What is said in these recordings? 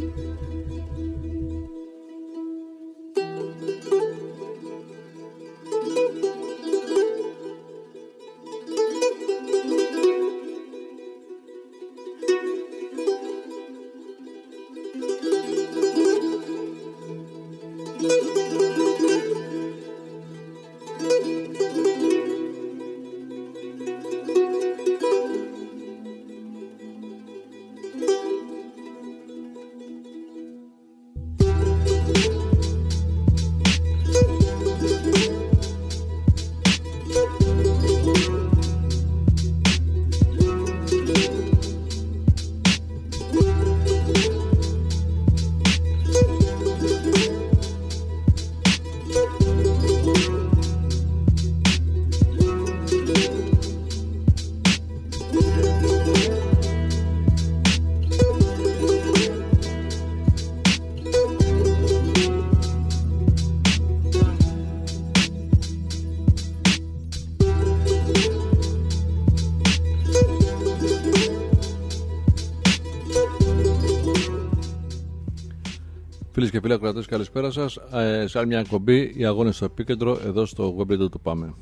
Φίλες και φίλοι ακροατές, καλησπέρα σας. Σε άλλη μια εκπομπή, οι αγώνες στο επίκεντρο, εδώ στο Web Radio του Πάμε.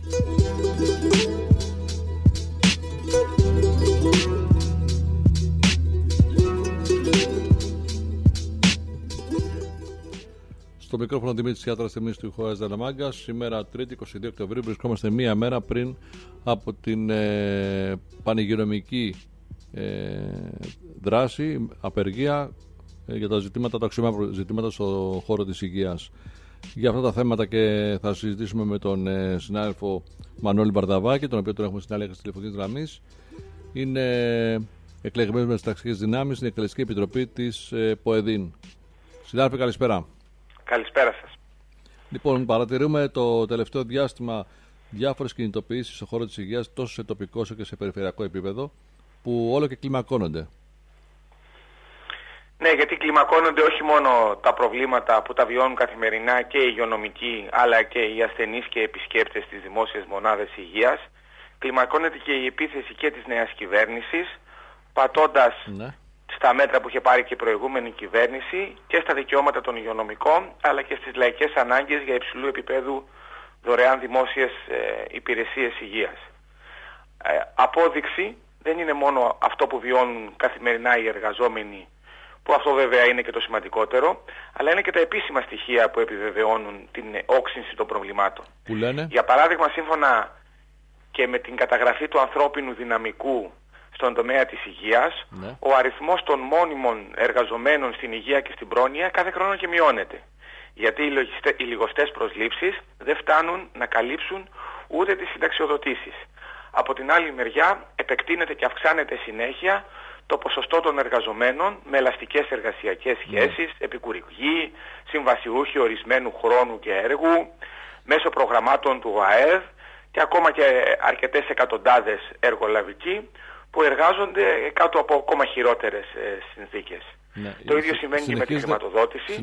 Στο μικρόφωνο Δημήτρης Ιάτρας, εμείς του Ιχωάς Δαναμάγκας. Σήμερα, 3η 22 Οκτωβρίου, βρισκόμαστε μία μέρα πριν από την πανηγειονομική δράση, απεργία για τα ζητήματα, τα αξιωμά ζητήματα στον χώρο της υγείας. Για αυτά τα θέματα και θα συζητήσουμε με τον συνάδελφο Μανώλη Μπαρδαβάκη, τον οποίο τον έχουμε στην άλλη άκρη της τηλεφωνικής γραμμής. Είναι εκλεγμένος με τις ταξικές δυνάμεις στην Εκτελεστική Επιτροπή της ΠΟΕΔΗΝ. Συνάδελφε, καλησπέρα. Καλησπέρα σας. Λοιπόν, παρατηρούμε το τελευταίο διάστημα διάφορες κινητοποιήσεις στον χώρο της υγείας, τόσο σε τοπικό όσο και σε περιφερειακό επίπεδο, που όλο και κλιμακώνονται. Ναι, γιατί κλιμακώνονται όχι μόνο τα προβλήματα που τα βιώνουν καθημερινά και οι υγειονομικοί, αλλά και οι ασθενείς και οι επισκέπτες στις δημόσιες μονάδες υγείας. Κλιμακώνεται και η επίθεση και της νέας κυβέρνησης, πατώντας στα μέτρα που είχε πάρει και η προηγούμενη κυβέρνηση και στα δικαιώματα των υγειονομικών, αλλά και στις λαϊκές ανάγκες για υψηλού επίπεδου δωρεάν δημόσιες υπηρεσίες υγείας. Απόδειξη δεν είναι μόνο αυτό που βιώνουν καθημερινά οι εργαζόμενοι, που αυτό βέβαια είναι και το σημαντικότερο, αλλά είναι και τα επίσημα στοιχεία που επιβεβαιώνουν την όξυνση των προβλημάτων. Που λένε? Για παράδειγμα, σύμφωνα και με την καταγραφή του ανθρώπινου δυναμικού στον τομέα της υγείας, ο αριθμός των μόνιμων εργαζομένων στην υγεία και στην πρόνοια κάθε χρόνο και μειώνεται. Γιατί οι λιγοστές προσλήψεις δεν φτάνουν να καλύψουν ούτε τις συνταξιοδοτήσεις. Από την άλλη μεριά επεκτείνεται και αυξάνεται συνέχεια το ποσοστό των εργαζομένων με ελαστικές εργασιακές σχέσεις, επικουρικοί, συμβασιούχοι ορισμένου χρόνου και έργου, μέσω προγραμμάτων του ΟΑΕΔ και ακόμα και αρκετές εκατοντάδες εργολαβικοί που εργάζονται κάτω από ακόμα χειρότερες συνθήκες. Το ίδιο συμβαίνει και με τη χρηματοδότηση.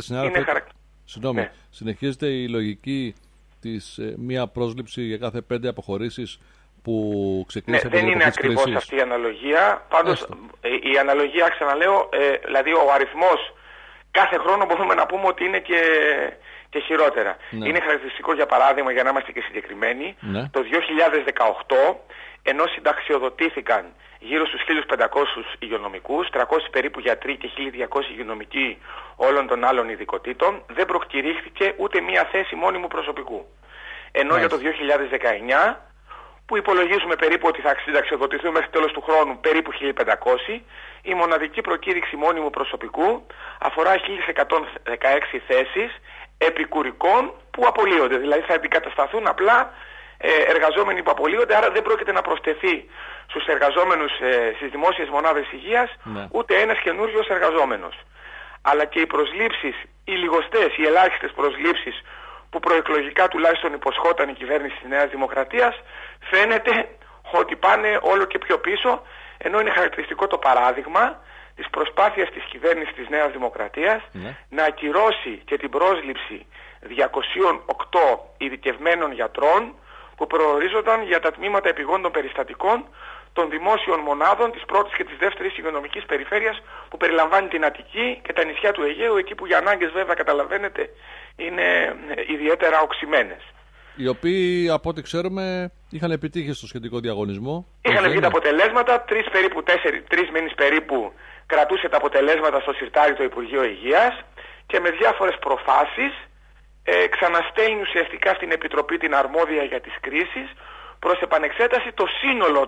Συνεχίζεται η λογική της μία πρόσληψη για κάθε 5 αποχωρήσεις που ξεκίνησε από δεν είναι ακριβώς αυτή η αναλογία. Πάντως η αναλογία, ξαναλέω, δηλαδή ο αριθμός κάθε χρόνο μπορούμε να πούμε ότι είναι και χειρότερα. Είναι χαρακτηριστικό, για παράδειγμα, για να είμαστε και συγκεκριμένοι, το 2018, ενώ συνταξιοδοτήθηκαν γύρω στους 1.500 υγειονομικούς, 300 περίπου γιατροί και 1.200 υγειονομικοί όλων των άλλων ειδικοτήτων, δεν προκηρύχθηκε ούτε μία θέση μόνιμου προσωπικού. Ενώ για το 2019, που υπολογίζουμε περίπου ότι θα συνταξιοδοτηθούν μέχρι τέλος του χρόνου περίπου 1.500, η μοναδική προκήρυξη μόνιμου προσωπικού αφορά 1.116 θέσεις επικουρικών που απολύονται. Δηλαδή θα αντικατασταθούν απλά εργαζόμενοι που απολύονται, άρα δεν πρόκειται να προσθεθεί στους εργαζόμενους στις δημόσιες μονάδες υγείας ούτε ένας καινούριος εργαζόμενος. Αλλά και οι προσλήψεις, οι λιγοστές, οι ελάχιστες προσλήψεις που προεκλογικά τουλάχιστον υποσχόταν η κυβέρνηση της Νέας Δημοκρατίας, φαίνεται ότι πάνε όλο και πιο πίσω, ενώ είναι χαρακτηριστικό το παράδειγμα της προσπάθειας της κυβέρνησης της Νέας Δημοκρατίας να ακυρώσει και την πρόσληψη 208 ειδικευμένων γιατρών που προορίζονταν για τα τμήματα επιγόντων περιστατικών των δημόσιων μονάδων της πρώτης και της δεύτερης υγειονομικής περιφέρειας, που περιλαμβάνει την Αττική και τα νησιά του Αιγαίου, εκεί που οι ανάγκες βέβαια καταλαβαίνετε είναι ιδιαίτερα οξυμένες. Οι οποίοι από ό,τι ξέρουμε είχαν επιτύχει στο σχετικό διαγωνισμό. Είχαν βγει τα αποτελέσματα, τρεις μήνες περίπου κρατούσε τα αποτελέσματα στο συρτάρι το Υπουργείο Υγείας και με διάφορες προφάσεις ξαναστέλνει ουσιαστικά στην Επιτροπή την αρμόδια για τις κρίσεις προς επανεξέταση το σύνολο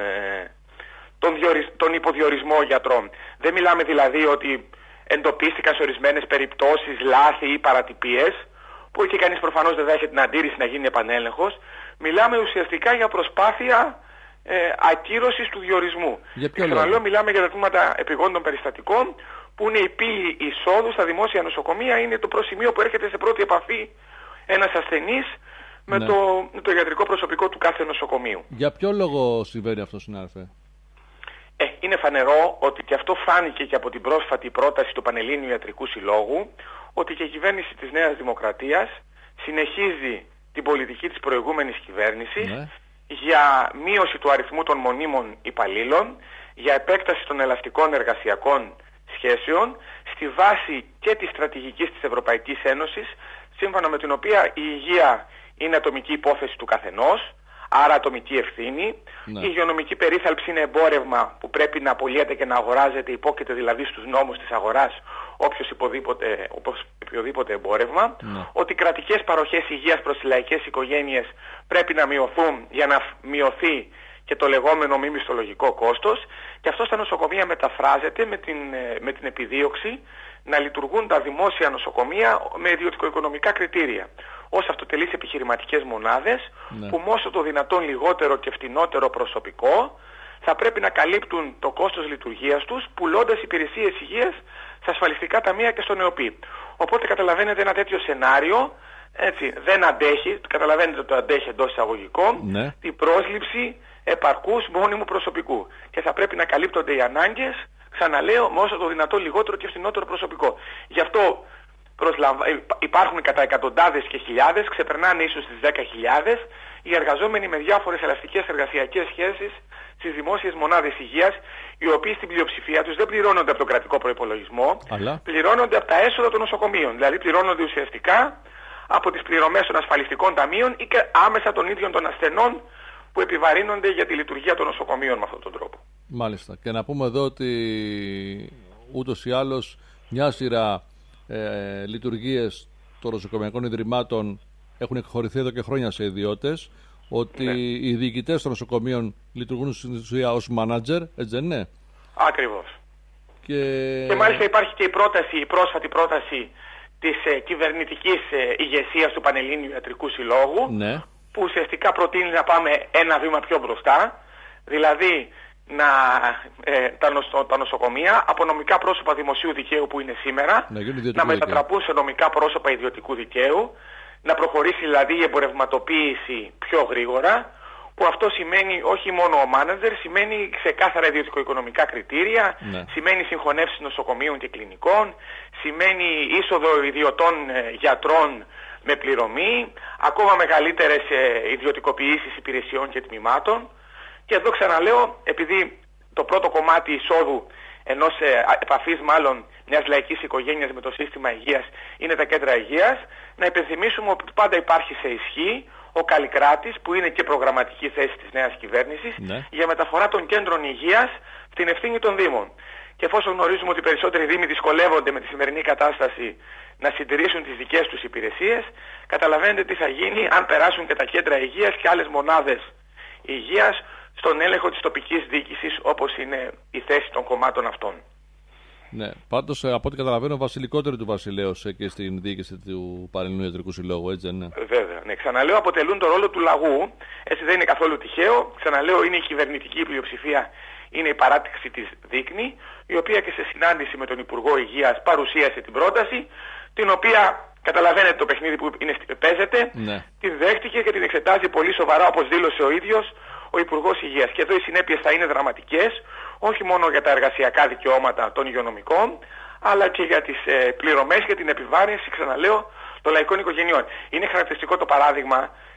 των υποδιορισμό γιατρών. Δεν μιλάμε δηλαδή ότι εντοπίστηκαν σε ορισμένες περιπτώσεις λάθη ή παρατυπίες, που εκεί κανείς προφανώς δεν θα έχει την αντίρρηση να γίνει επανέλεγχος. Μιλάμε ουσιαστικά για προσπάθεια ακύρωσης του διορισμού. Ξαναλέω, μιλάμε για τα τμήματα επιγόντων περιστατικών, που είναι η πύλη εισόδου στα δημόσια νοσοκομεία, είναι το προσημείο που έρχεται σε πρώτη επαφή ένας ασθενής με το ιατρικό προσωπικό του κάθε νοσοκομείου. Για ποιο λόγο συμβαίνει αυτό, συνάδελφε? Είναι φανερό ότι, και αυτό φάνηκε και από την πρόσφατη πρόταση του Πανελλήνιου Ιατρικού Συλλόγου, ότι και η κυβέρνηση της Νέας Δημοκρατίας συνεχίζει την πολιτική της προηγούμενης κυβέρνησης για μείωση του αριθμού των μονίμων υπαλλήλων, για επέκταση των ελαστικών εργασιακών σχέσεων, στη βάση και της στρατηγικής της Ευρωπαϊκής Ένωσης, σύμφωνα με την οποία η υγεία είναι ατομική υπόθεση του καθενός, άρα ατομική ευθύνη. Η υγειονομική περίθαλψη είναι εμπόρευμα που πρέπει να απολύεται και να αγοράζεται, υπόκειται δηλαδή στους νόμους της αγοράς οποιοδήποτε εμπόρευμα. Ότι οι κρατικές παροχές υγείας προς τις λαϊκές οικογένειες πρέπει να μειωθούν για να μειωθεί και το λεγόμενο μη μισθολογικό κόστος, και αυτό στα νοσοκομεία μεταφράζεται με την επιδίωξη να λειτουργούν τα δημόσια νοσοκομεία με ιδιωτικο-οικονομικά κριτήρια, ως αυτοτελείς επιχειρηματικές μονάδες, που με όσο το δυνατόν λιγότερο και φτηνότερο προσωπικό θα πρέπει να καλύπτουν το κόστος λειτουργίας τους, πουλώντας υπηρεσίες υγείας στα ασφαλιστικά ταμεία και στον ΕΟΠΗ. Οπότε καταλαβαίνετε, ένα τέτοιο σενάριο δεν αντέχει, καταλαβαίνετε το αντέχει εντός εισαγωγικών, την πρόσληψη επαρκούς μόνιμου προσωπικού. Και θα πρέπει να καλύπτονται οι ανάγκες, ξαναλέω, με όσο το δυνατόν λιγότερο και φθηνότερο προσωπικό. Γι' αυτό υπάρχουν κατά εκατοντάδες και χιλιάδες, ξεπερνάνε ίσως τις 10.000, οι εργαζόμενοι με διάφορες ελαστικές εργασιακές σχέσεις στις δημόσιες μονάδες υγείας, οι οποίοι στην πλειοψηφία τους δεν πληρώνονται από τον κρατικό προϋπολογισμό, πληρώνονται από τα έσοδα των νοσοκομείων. Δηλαδή πληρώνονται ουσιαστικά από τις πληρωμές των ασφαλιστικών ταμείων ή και άμεσα των ίδιων των ασθενών, που επιβαρύνονται για τη λειτουργία των νοσοκομείων με αυτόν τον τρόπο. Μάλιστα. Και να πούμε εδώ ότι ούτως ή άλλως μια σειρά λειτουργίες των νοσοκομειακών ιδρυμάτων έχουν εκχωρηθεί εδώ και χρόνια σε ιδιώτες, ότι οι διοικητές των νοσοκομείων λειτουργούν στην ουσία ως μάνατζερ, έτσι δεν είναι? Ακριβώς. Και μάλιστα υπάρχει και η πρόσφατη πρόταση της κυβερνητικής ηγεσίας του Πανελλήνιου Ιατρικού Συλλόγου, που ουσιαστικά προτείνει να πάμε ένα βήμα πιο μπροστά, δηλαδή τα νοσοκομεία από νομικά πρόσωπα δημοσίου δικαίου που είναι σήμερα να μετατραπούν σε νομικά πρόσωπα ιδιωτικού δικαίου, να προχωρήσει δηλαδή η εμπορευματοποίηση πιο γρήγορα, που αυτό σημαίνει όχι μόνο ο μάνατζερ, σημαίνει ξεκάθαρα ιδιωτικο-οικονομικά κριτήρια, σημαίνει συγχωνεύσεις νοσοκομείων και κλινικών, σημαίνει είσοδο ιδιωτών γιατρών με πληρωμή, ακόμα μεγαλύτερες ιδιωτικοποιήσεις υπηρεσιών και τμήματων. Και εδώ ξαναλέω, επειδή το πρώτο κομμάτι εισόδου επαφής μιας λαϊκής οικογένειας με το σύστημα υγείας είναι τα κέντρα υγείας, να υπενθυμίσουμε ότι πάντα υπάρχει σε ισχύ ο Καλλικράτης, που είναι και προγραμματική θέση της νέας κυβέρνησης, για μεταφορά των κέντρων υγείας στην ευθύνη των Δήμων. Και εφόσον γνωρίζουμε ότι οι περισσότεροι Δήμοι δυσκολεύονται με τη σημερινή κατάσταση να συντηρήσουν τις δικές τους υπηρεσίες, καταλαβαίνετε τι θα γίνει αν περάσουν και τα κέντρα υγείας και άλλες μονάδες υγείας στον έλεγχο της τοπικής διοίκησης, όπως είναι η θέση των κομμάτων αυτών. Ναι, πάντως από ό,τι καταλαβαίνω, βασιλικότεροι του βασιλέως και στην διοίκηση του Πανελληνίου Ιατρικού Συλλόγου, έτσι δεν είναι? Βέβαια, ναι. Ξαναλέω, αποτελούν το ρόλο του λαγού, έτσι δεν είναι καθόλου τυχαίο. Ξαναλέω, είναι η κυβερνητική πλειοψηφία, είναι η παράτηξη της Δείκνη, η οποία και σε συνάντηση με τον Υπουργό Υγείας παρουσίασε την πρόταση, την οποία καταλαβαίνετε το παιχνίδι που παίζεται, την δέχτηκε και την εξετάζει πολύ σοβαρά, όπως δήλωσε ο ίδιος ο Υπουργός Υγείας. Και εδώ οι συνέπειες θα είναι δραματικές, όχι μόνο για τα εργασιακά δικαιώματα των υγειονομικών, αλλά και για τις πληρωμές και την επιβάρυνση, ξαναλέω, των λαϊκών οικογενειών. Είναι χαρακτηριστικό το παράδειγμα,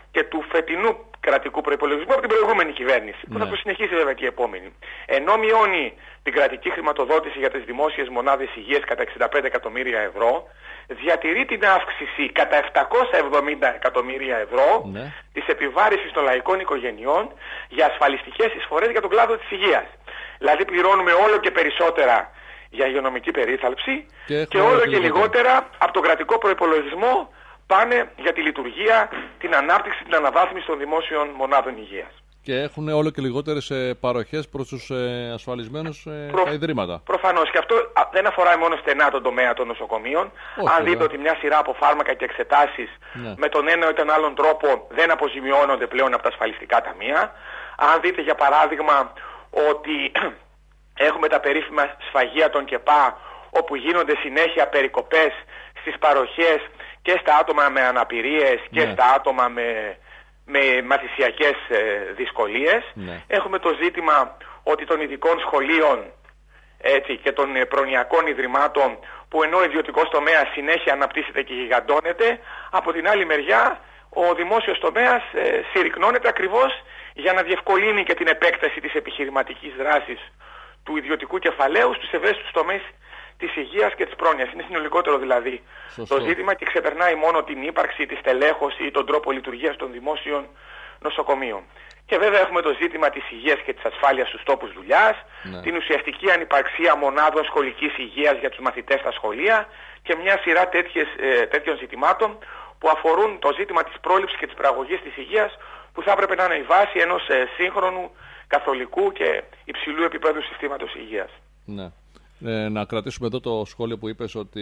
και του φετινού κρατικού προϋπολογισμού από την προηγούμενη κυβέρνηση, που θα το συνεχίσει βέβαια και η επόμενη. Ενώ μειώνει την κρατική χρηματοδότηση για τις δημόσιες μονάδες υγείας κατά 65 εκατομμύρια ευρώ, διατηρεί την αύξηση κατά 770 εκατομμύρια ευρώ της επιβάρησης των λαϊκών οικογενειών για ασφαλιστικές εισφορές για τον κλάδο της υγείας. Δηλαδή πληρώνουμε όλο και περισσότερα για υγειονομική περίθαλψη και όλο και λιγότερα από τον κρατικό προϋπολογισμό πάνε για τη λειτουργία, την ανάπτυξη, την αναβάθμιση των δημόσιων μονάδων υγείας. Και έχουν όλο και λιγότερες παροχές προς τους ασφαλισμένους τα ιδρύματα. Προφανώς. Και αυτό δεν αφορά μόνο στενά τον τομέα των νοσοκομείων. Αν δείτε ότι μια σειρά από φάρμακα και εξετάσεις με τον ένα ή τον άλλον τρόπο δεν αποζημιώνονται πλέον από τα ασφαλιστικά ταμεία. Αν δείτε για παράδειγμα ότι έχουμε τα περίφημα σφαγεία των ΚΕΠΑ, όπου γίνονται συνέχεια περικοπές στις παροχές και στα άτομα με αναπηρίες και στα άτομα με μαθησιακές δυσκολίες. Έχουμε το ζήτημα ότι των ειδικών σχολείων και των προνοιακών ιδρυμάτων, που ενώ ο ιδιωτικός τομέας συνέχεια αναπτύσσεται και γιγαντώνεται, από την άλλη μεριά ο δημόσιος τομέας συρρυκνώνεται ακριβώς για να διευκολύνει και την επέκταση της επιχειρηματικής δράσης του ιδιωτικού κεφαλαίου στους ευαίσθητους τομείς της υγείας και της πρόνοιας. Είναι συνολικότερο δηλαδή το ζήτημα και ξεπερνάει μόνο την ύπαρξη, τη στελέχωση ή τον τρόπο λειτουργίας των δημόσιων νοσοκομείων. Και βέβαια έχουμε το ζήτημα της υγείας και της ασφάλειας στους τόπους δουλειάς, την ανυπαρξία μονάδων σχολικής υγείας για τους μαθητές στα σχολεία και μια σειρά τέτοιων ζητημάτων που αφορούν το ζήτημα της πρόληψης και της παραγωγής της υγείας, που θα έπρεπε να είναι η βάση ενός σύγχρονου, καθολικού και υψηλού επίπεδου συστήματος υγείας. Ναι. Να κρατήσουμε εδώ το σχόλιο που είπες, ότι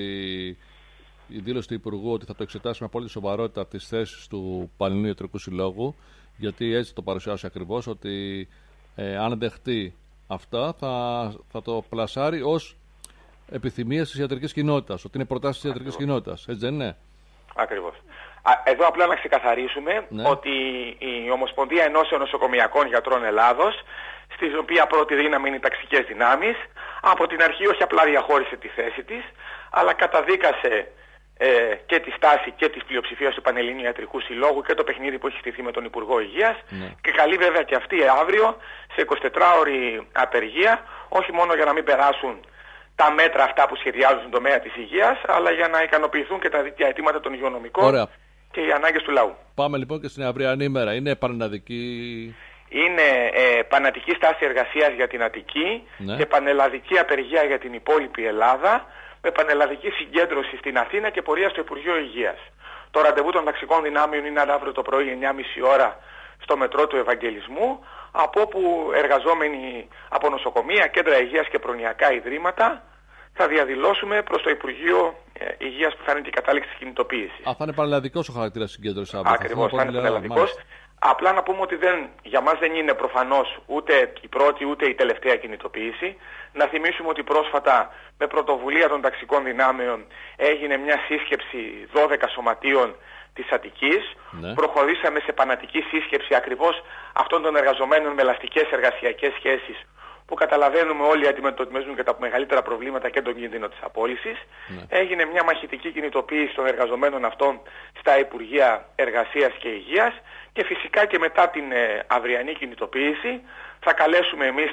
η δήλωση του Υπουργού ότι θα το εξετάσει με απόλυτη σοβαρότητα τις θέσεις του Πανελληνίου Ιατρικού Συλλόγου, γιατί έτσι το παρουσιάσει ακριβώς, ότι αν δεχτεί αυτά θα το πλασάρει ως επιθυμίες της ιατρικής κοινότητας, ότι είναι προτάσεις της ιατρικής κοινότητας. Έτσι δεν είναι? Ακριβώς. Εδώ απλά να ξεκαθαρίσουμε ότι η Ομοσπονδία Ενώσεων Νοσοκομειακών Γιατρών Ελλάδος, στη οποία πρώτη δύναμη είναι οι ταξικές δυνάμεις, από την αρχή όχι απλά διαχώρισε τη θέση της, αλλά καταδίκασε και τη στάση και της πλειοψηφίας του Πανελληνίου Ιατρικού Συλλόγου και το παιχνίδι που έχει στηθεί με τον Υπουργό Υγείας και καλεί βέβαια και αυτή αύριο σε 24ωρη απεργία, όχι μόνο για να μην περάσουν τα μέτρα αυτά που σχεδιάζουν στον τομέα της υγείας, αλλά για να ικανοποιηθούν και τα δίκαια αιτήματα των υγειονομικών και οι ανάγκες του λαού. Πάμε λοιπόν και στην αυριανή ημέρα. Είναι πανελλαδική? Είναι πανατική στάση εργασίας για την Αττική και πανελλαδική απεργία για την υπόλοιπη Ελλάδα, με πανελλαδική συγκέντρωση στην Αθήνα και πορεία στο Υπουργείο Υγείας. Το ραντεβού των ταξικών δυνάμεων είναι αύριο το πρωί 9.30 ώρα στο μετρό του Ευαγγελισμού, από όπου εργαζόμενοι από νοσοκομεία, κέντρα υγείας και προνοιακά ιδρύματα θα διαδηλώσουμε προς το Υπουργείο Υγείας, που θα είναι και η κατάληξη της κινητοποίησης. Θα είναι πανελλαδικός ο χαρακτήρας συγκέντρωσης αύριο? Ακριβώς, θα είναι πανελλαδικός. Απλά να πούμε ότι για μας δεν είναι προφανώς ούτε η πρώτη ούτε η τελευταία κινητοποίηση. Να θυμίσουμε ότι πρόσφατα με πρωτοβουλία των ταξικών δυνάμεων έγινε μια σύσκεψη 12 σωματείων της Αττικής. Προχωρήσαμε σε πανατική σύσκεψη ακριβώς αυτών των εργαζομένων με ελαστικές εργασιακές σχέσεις, που καταλαβαίνουμε όλοι αντιμετωπίζουν και τα μεγαλύτερα προβλήματα και τον κίνδυνο της απόλυσης. Έγινε μια μαχητική κινητοποίηση των εργαζομένων αυτών στα Υπουργεία Εργασίας και Υγείας, και φυσικά και μετά την αυριανή κινητοποίηση θα καλέσουμε εμείς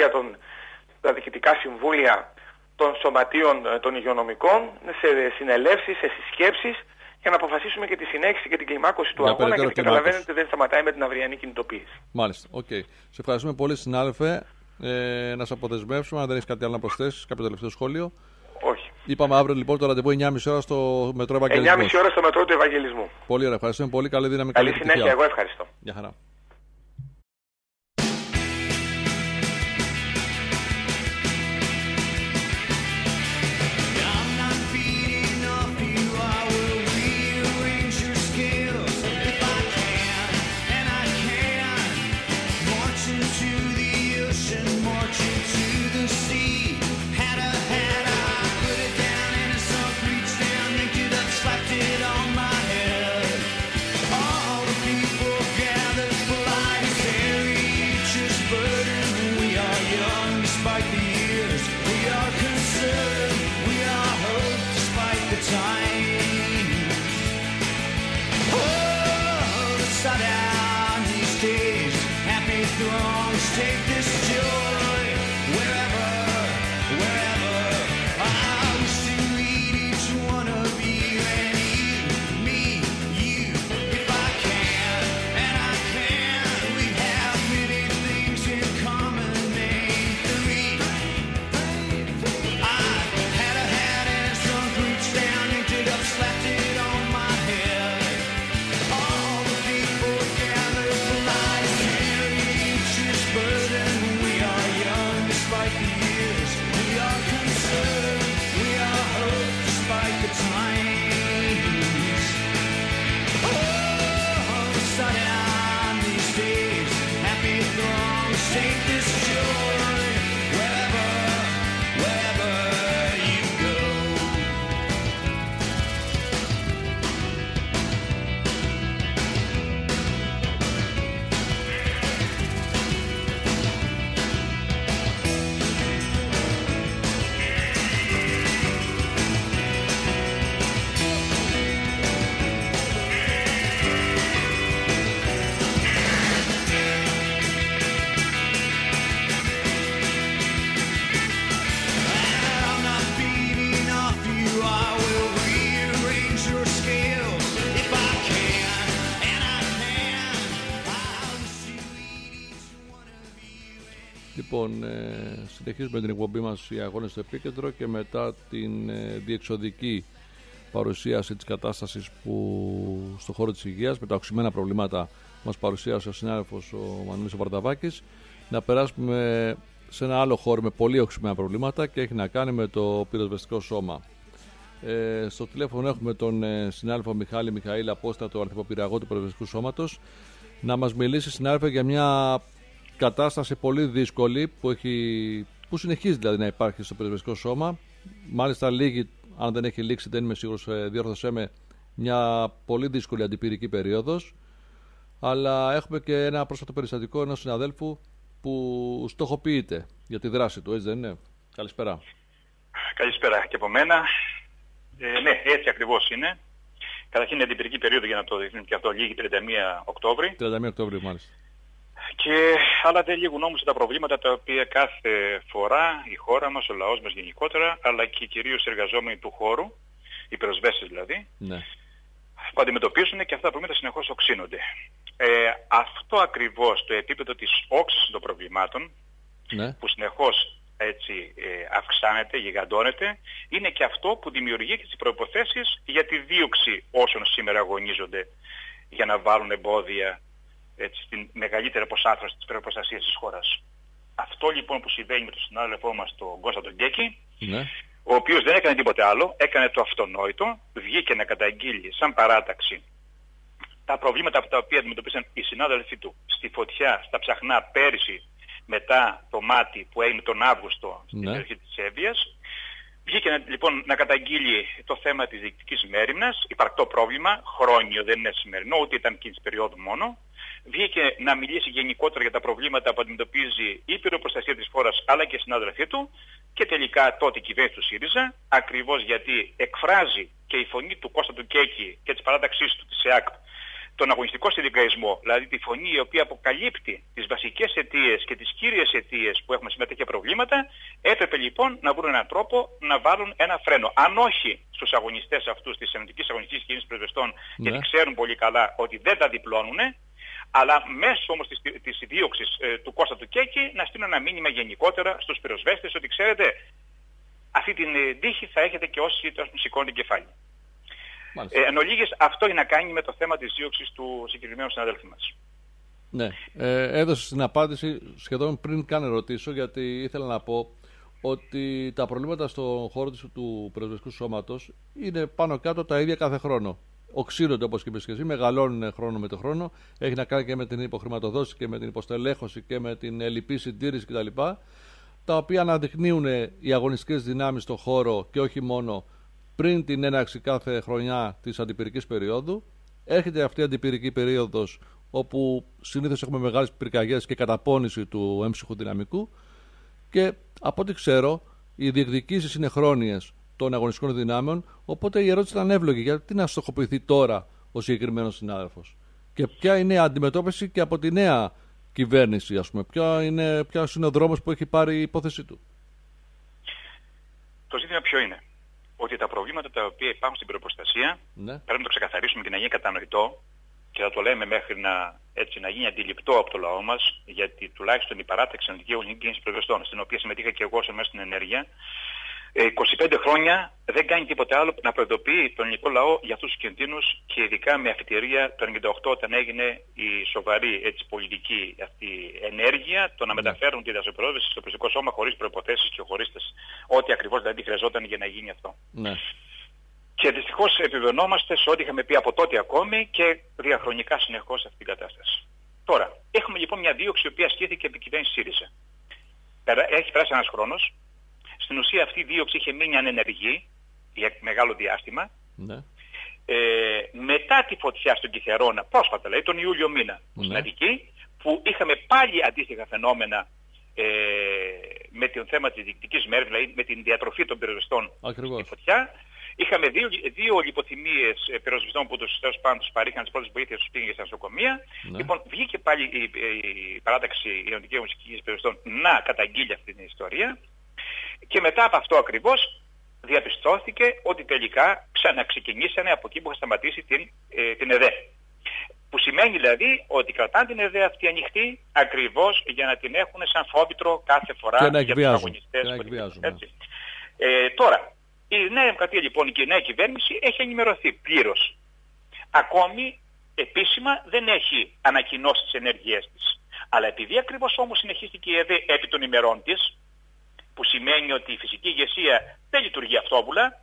τα διοικητικά συμβούλια των σωματείων των υγειονομικών σε συνελεύσεις, σε συσκέψεις, για να αποφασίσουμε και τη συνέχιση και την κλιμάκωση του αγώνα, γιατί καταλαβαίνετε ότι δεν σταματάει με την αυριανή κινητοποίηση. Μάλιστα. Okay. Σε ευχαριστούμε πολύ, συνάδελφε. Να σε αποδεσμεύσουμε, αν δεν έχει κάτι άλλο να προσθέσεις, κάποιο τελευταίο σχόλιο. Όχι. Είπαμε αύριο λοιπόν το ραντεβού 9.30 ώρα στο μετρό Ευαγγελισμού. 9.30 ώρα στο μετρό του Ευαγγελισμού. Πολύ ωραία. Ευχαριστούμε πολύ. Καλή δύναμη. Καλή συνέχεια. Εγώ ευχαριστώ. Γεια χαρά. All the people gather Λοιπόν, συνεχίζουμε την εκπομπή μας οι αγώνες στο επίκεντρο και μετά την διεξοδική παρουσίαση της κατάστασης που στον χώρο της υγείας με τα οξυμένα προβλήματα μας παρουσίασε ο συνάδελφος ο Μανώλης Βαρδαβάκης, να περάσουμε σε ένα άλλο χώρο με πολύ οξυμένα προβλήματα και έχει να κάνει με το πυροσβεστικό σώμα. Στο τηλέφωνο έχουμε τον συνάδελφο Μιχάλη Μιχαήλ Απόστατο, αρχιποπυραγό του πυροσβεστικού σώματος, να μας μιλήσει, συνάδελφε, για μια κατάσταση πολύ δύσκολη που συνεχίζει δηλαδή να υπάρχει στο πυροσβεστικό σώμα. Μάλιστα λίγη, αν δεν έχει λήξει, δεν είμαι σίγουρος, διόρθωσέ με, μια πολύ δύσκολη αντιπυρική περίοδος. Αλλά έχουμε και ένα πρόσφατο περιστατικό ενός συναδέλφου που στοχοποιείται για τη δράση του, έτσι δεν είναι? Καλησπέρα. Καλησπέρα και από μένα. Ναι, έτσι ακριβώς είναι. Καταρχήν η αντιπυρική περίοδο, για να το δείχνουμε και αυτό, λήγει 31 Οκτώβρη. 31 Οκτώβρη, μάλιστα. Αλλά δεν λήγουν όμως τα προβλήματα τα οποία κάθε φορά η χώρα μας, ο λαός μας γενικότερα, αλλά και κυρίως οι εργαζόμενοι του χώρου, οι πυροσβέστες δηλαδή, ναι, που αντιμετωπίζουν, και αυτά τα προβλήματα συνεχώς οξύνονται. Αυτό ακριβώς το επίπεδο της όξυνσης των προβλημάτων, ναι, που συνεχώς έτσι αυξάνεται, γιγαντώνεται, είναι και αυτό που δημιουργεί και τις προϋποθέσεις για τη δίωξη όσων σήμερα αγωνίζονται για να βάλουν εμπόδια στην μεγαλύτερη αποσάθρωση της προστασίας της χώρας. Αυτό λοιπόν που συμβαίνει με τον συνάδελφό μας τον Κώστα τον Κέκη, ναι, ο οποίος δεν έκανε τίποτε άλλο, έκανε το αυτονόητο, βγήκε να καταγγείλει σαν παράταξη τα προβλήματα τα οποία αντιμετωπίσαν οι συνάδελφοί του στη Φωτιά, στα Ψαχνά πέρυσι, μετά το Μάτι που έγινε τον Αύγουστο στην περιοχή της Εύβοιας. Βγήκε λοιπόν να καταγγείλει το θέμα της διοικητικής μέριμνας, υπαρκτό πρόβλημα, χρόνιο, δεν είναι σημερινό, ούτε ήταν εκείνης περίοδου μόνο. Βγήκε να μιλήσει γενικότερα για τα προβλήματα που αντιμετωπίζει η πυροπροστασία της χώρας αλλά και οι συνάδελφοί του, και τελικά τότε η κυβέρνηση του ΣΥΡΙΖΑ, ακριβώς γιατί εκφράζει και η φωνή του Κώστα του Κέκη και της παράταξής του της ΕΑΚΠ τον αγωνιστικό συνδικαλισμό, δηλαδή τη φωνή η οποία αποκαλύπτει τις βασικές αιτίες και τις κύριες αιτίες που έχουμε σήμερα τέτοια προβλήματα, έπρεπε λοιπόν να βρουν έναν τρόπο να βάλουν ένα φρένο. Αν όχι στους αγωνιστές αυτούς της Ενωτικής Αγωνιστικής Κίνησης Πυροσβεστών, γιατί ξέρουν πολύ καλά ότι δεν τα διπλώνουν, αλλά μέσω όμως της δίωξης του Κώστα του Κέκη να στείλουν ένα μήνυμα γενικότερα στους πυροσβέστες ότι ξέρετε, αυτή την τύχη θα έχετε και όσοι σηκώνουν κεφάλι. Εν ολίγης, αυτό έχει να κάνει με το θέμα της δίωξης του συγκεκριμένου συναδέλφου μας. Ναι, έδωσε την απάντηση σχεδόν πριν καν ρωτήσω, γιατί ήθελα να πω ότι τα προβλήματα στον χώρο του πυροσβεστικού σώματος είναι πάνω κάτω τα ίδια κάθε χρόνο. Οξύνονται, όπως και είπες και εσύ, μεγαλώνουν χρόνο με το χρόνο. Έχει να κάνει και με την υποχρηματοδότηση και με την υποστελέχωση και με την ελλειπή συντήρηση κτλ. Τα οποία αναδεικνύουν οι αγωνιστικές δυνάμεις στον χώρο και όχι μόνο πριν την έναρξη κάθε χρονιά της αντιπυρικής περίοδου. Έρχεται αυτή η αντιπυρική περίοδος, όπου συνήθως έχουμε μεγάλες πυρκαγιές και καταπώνηση του έμψυχου δυναμικού, και από ό,τι ξέρω οι διεκδικήσεις είναι χρόνιες των αγωνιστικών δυνάμεων. Οπότε η ερώτηση ήταν εύλογη: γιατί να στοχοποιηθεί τώρα ο συγκεκριμένος συνάδελφος, και ποια είναι η αντιμετώπιση και από τη νέα κυβέρνηση, ας πούμε, ποιος είναι ο δρόμος που έχει πάρει η υπόθεσή του? Το ζήτημα ποιο είναι? Ότι τα προβλήματα τα οποία υπάρχουν στην πυροπροστασία, πρέπει να το ξεκαθαρίσουμε και να γίνει κατανοητό, και θα το λέμε μέχρι να γίνει αντιληπτό από το λαό μας, γιατί τουλάχιστον η παράταξη Ενωτικής Αγωνιστικής Κίνησης Πυροσβεστών, στην οποία συμμετείχα και εγώ μέσα στην ενέργεια, 25 χρόνια δεν κάνει τίποτε άλλο να προειδοποιεί τον ελληνικό λαό για αυτούς τους κινδύνους, και ειδικά με αφιτηρία το 1998, όταν έγινε η σοβαρή πολιτική αυτή ενέργεια, το να μεταφέρουν τη δασοπυρόσβεση στο πυροσβεστικό σώμα χωρίς προϋποθέσεις και χωρίς ό,τι ακριβώς δηλαδή χρειαζόταν για να γίνει αυτό. Ναι. Και δυστυχώς επιβεβαιωνόμαστε σε ό,τι είχαμε πει από τότε ακόμη και διαχρονικά συνεχώς σε αυτήν την κατάσταση. Τώρα, έχουμε λοιπόν μια δίωξη η οποία ασκήθηκε επί κυβέρνηση ΣΥΡΙΖΑ. Έχει περάσει ένας χρόνος. Στην ουσία αυτή η δίωξη είχε μείνει ανενεργή για μεγάλο διάστημα. Ναι. Μετά τη φωτιά στον Κιθερώνα, πρόσφατα δηλαδή, τον Ιούλιο μήνα, στην Αττική, που είχαμε πάλι αντίστοιχα φαινόμενα με το θέμα της διοικητικής μέρης, δηλαδή με την διατροφή των πυροσβεστών στη φωτιά. Είχαμε δύο λιποθυμίες πυροσβεστών που τους παρήχαν τις πρώτες βοήθειες, τους πήγαν στα νοσοκομεία. Ναι. Λοιπόν, βγήκε πάλι η παράταξη η Ενωτική Αγωνιστική Κίνηση Πυροσβεστών να καταγγείλει αυτή την ιστορία. Και μετά από αυτό ακριβώς διαπιστώθηκε ότι τελικά ξαναξεκινήσανε από εκεί που είχα σταματήσει την ΕΔΕ. Που σημαίνει δηλαδή ότι κρατάνε την ιδέα αυτή ανοιχτή ακριβώς για να την έχουν σαν φόβητρο κάθε φορά για τους αγωνιστές. Τώρα, η Νέα Δημοκρατία λοιπόν και η νέα κυβέρνηση έχει ενημερωθεί πλήρως. Ακόμη επίσημα δεν έχει ανακοινώσει τις ενέργειές της. Αλλά επειδή ακριβώς όμως συνεχίστηκε η ΕΔΕ επί των ημερών της, που σημαίνει ότι η φυσική ηγεσία δεν λειτουργεί αυτόβουλα,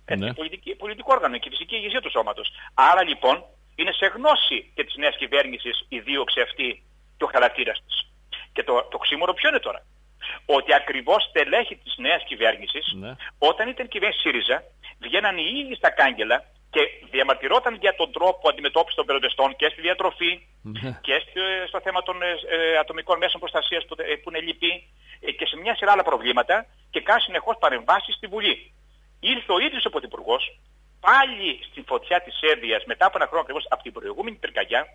πολιτικό όργανο και η φυσική ηγεσία του σώματος. Άρα λοιπόν είναι σε γνώση και της νέας κυβέρνησης η δίωξη αυτή και ο χαρακτήρας της. Και το ξύμορο ποιο είναι τώρα? Ότι ακριβώς στελέχη της νέας κυβέρνησης, όταν ήταν κυβέρνηση ΣΥΡΙΖΑ, βγαίναν οι ίδιοι στα κάγκελα και διαμαρτυρόταν για τον τρόπο αντιμετώπισης των περιοδεστών και στη διατροφή και στο θέμα των ατομικών μέσων προστασίας που είναι λυπή και σε μια σειρά άλλα προβλήματα και κάνει συνεχώς παρεμβάσεις στη Βουλή. Ήρθε ο ίδιος ο Πρωθυπουργός πάλι στην φωτιά της ένδυας μετά από ένα χρόνο ακριβώς από την προηγούμενη πυρκαγιά,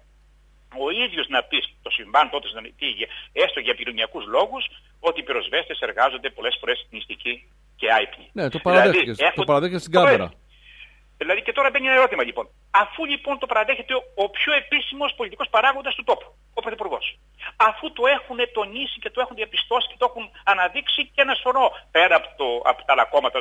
ο ίδιος να πει το συμβάν τότε έστω για πυρηνιακούς λόγους ότι οι πυροσβέστες εργάζονται πολλές φορές νηστικοί και άϊπνοι. Ναι, το παραδέχεται στην κάμερα. Δηλαδή και τώρα μπαίνει ένα ερώτημα λοιπόν. Αφού λοιπόν το παραδέχεται ο πιο επίσημος πολιτικός παράγοντας του τόπου, ο Πρωθυπουργός. Αφού το έχουν τονίσει και το έχουν διαπιστώσει και το έχουν αναδείξει και ένα σωρό πέρα από τα άλλα κόμματα,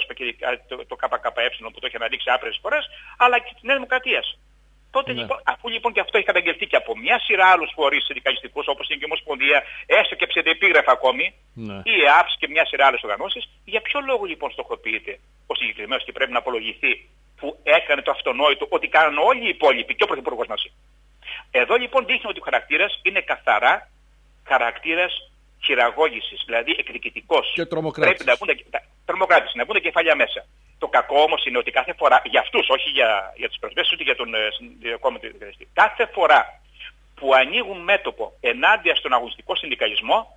το ΚΚΕ που το έχει αναδείξει άπειρες φορές, αλλά και τη Νέα Δημοκρατία. Τότε λοιπόν, αφού λοιπόν και αυτό έχει καταγγελθεί και από μια σειρά άλλους φορείς συνδικαλιστικούς, όπως είναι και η Ομοσπονδία, έστω και ψευδεπίγραφα ακόμη, η ΕΑΠΣ και μια σειρά άλλες οργανώσεις, για ποιο λόγο λοιπόν στοχοποιείται ο συγκεκριμένος και πρέπει να απολογηθεί που έκανε το αυτονόητο ότι κάναν όλοι οι υπόλοιποι και ο Πρωθυπουργός μας? Εδώ λοιπόν δείχνει ότι ο χαρακτήρας είναι καθαρά χαρακτήρας χειραγώγησης, δηλαδή εκδικητικός. Και τρομοκράτης. Τρομοκράτης, να μπουν κεφάλια μέσα. Το κακό όμως είναι ότι κάθε φορά, για αυτούς, όχι για τους προσβέστες ούτε για τον κόμματο δικαστή, κάθε φορά που ανοίγουν μέτωπο ενάντια στον αγωνιστικό συνδικαλισμό,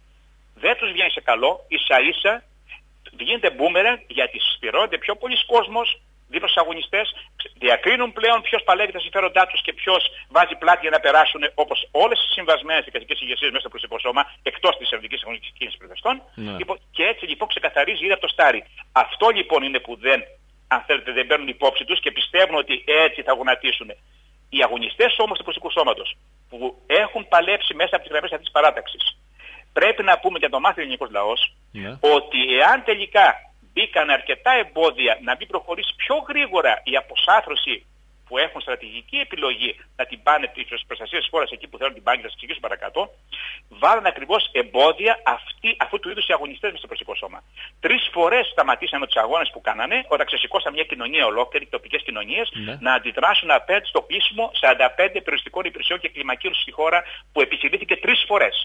δεν τους βγαίνει σε καλό, ίσα ίσα γίνεται μπούμεραν γιατί συσπηρώνεται πιο πολλοί κόσμος δίπλα στους αγωνιστές, διακρίνουν πλέον ποιος παλεύει τα συμφέροντά τους και ποιος βάζει πλάτη για να περάσουν, όπως όλες οι συμβασμένες δικαστικές ηγεσίες μέσα στο προσωπικό σώμα, εκτός της Ευρωπαϊκής Αγωνιστικής Κίνησης Προδευτών. Και έτσι λοιπόν ξεκαθαρίζει ήδη από το στάρι. Αυτό λοιπόν είναι που δεν παίρνουν υπόψη τους και πιστεύουν ότι έτσι θα γονατίσουν. Οι αγωνιστές όμως του προσωπικού σώματος που έχουν παλέψει μέσα από τις γραμμές αυτής της παράταξης, πρέπει να πούμε για το μάθει ο ελληνικός λαός ότι εάν τελικά μπήκαν αρκετά εμπόδια να μην προχωρήσει πιο γρήγορα η αποσάθρωση που έχουν στρατηγική επιλογή να την πάνε τις προστασίες της χώρας εκεί που θέλουν την πάνε και θα σας εξηγήσω παρακάτω, βάλουν ακριβώς εμπόδια αυτού του είδους οι αγωνιστές μες στο προσωπικό σώμα. 3 φορές σταματήσαμε τους αγώνες που κάνανε όταν ξεσηκώσαμε μια κοινωνία ολόκληρη, τοπικές κοινωνίες, να αντιδράσουν απέναντι στο κλείσιμο 45 περιοριστικών υπηρεσιών και κλιμακίων στη χώρα που επιχειρήθηκε 3 φορές.